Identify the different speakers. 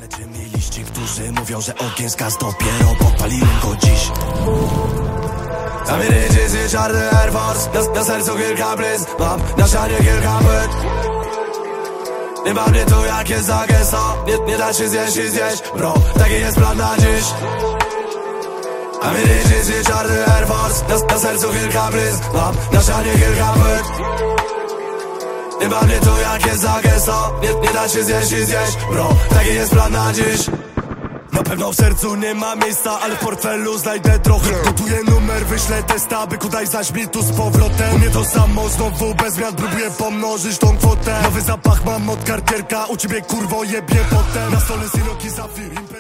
Speaker 1: Śledczy mi liści, którzy mówią, że ogień zgasł, dopiero podpaliłem go dziś. Na mnie jedzie czarny Air Force, na sercu kilka blizn, mam na ścianie kilka pyt. Nie ma mnie tu jak jest za gęsto, nie da się zjeść i zjeść, bro, taki jest plan na dziś. Na mnie jedzie czarny Air Force, na sercu kilka blizn, mam na ścianie kilka pyt. Nie ma mnie tu jak jest za gęsto, nie da się zjeść i zjeść, bro, taki jest plan na dziś. Na pewno w sercu nie ma miejsca, ale w portfelu znajdę trochę. Gotuję numer, wyślę testa, by kudaj zaś mi tu z powrotem. U mnie to samo, znowu bez zmian, próbuję pomnożyć tą kwotę. Nowy zapach mam od kartierka, u ciebie kurwo jebie potem. Na stole syroki zafir.